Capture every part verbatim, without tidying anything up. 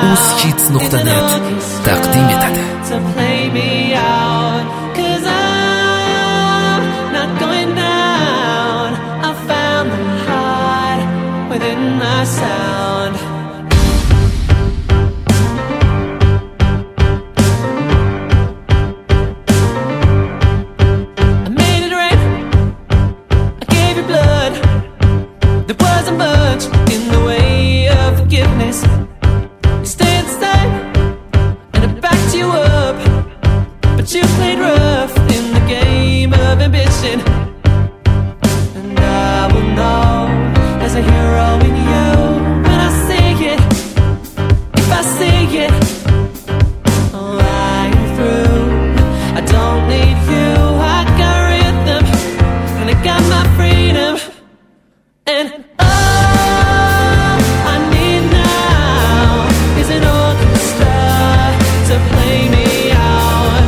uz hits نقطه net تقدیم etadi. You played rough in the game of ambition, and I will know there's a hero in you when I see it. If I see it, oh, I am through. I don't need you. I got rhythm, and I got my freedom, and all I need now is an orchestra to play me out.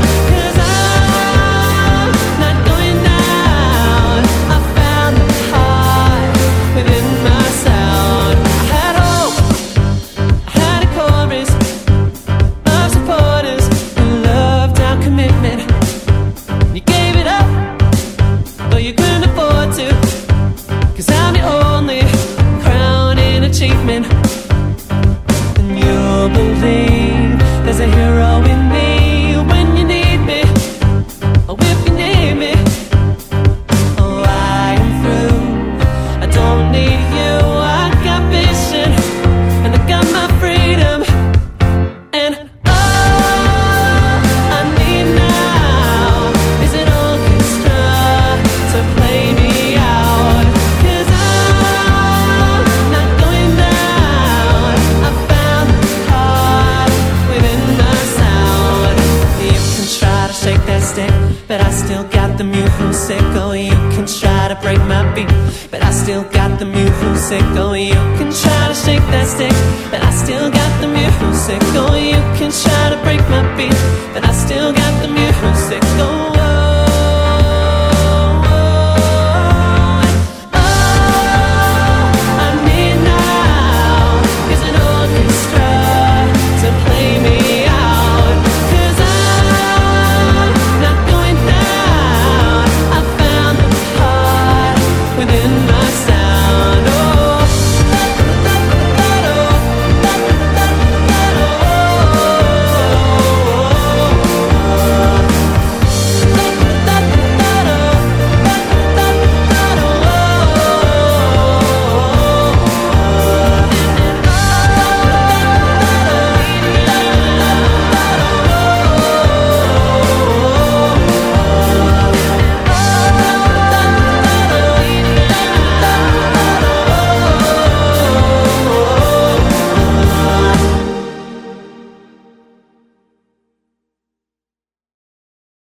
And you'll believe there's a hero in me when you need me, or if you need me. Oh, I am through. I don't need you. I got vision, and I got my freedom, and all I need now is an orchestra to play me out. 'Cause I'm not going down. I found the heart within my sound. You can try to shake that stick, but I still got the music. Oh, you can try to break my beat, but I still got the music. Oh, you can try to shake that stick, but I still got the music. Oh, you can try to break my beat, but I still got the music. Oh,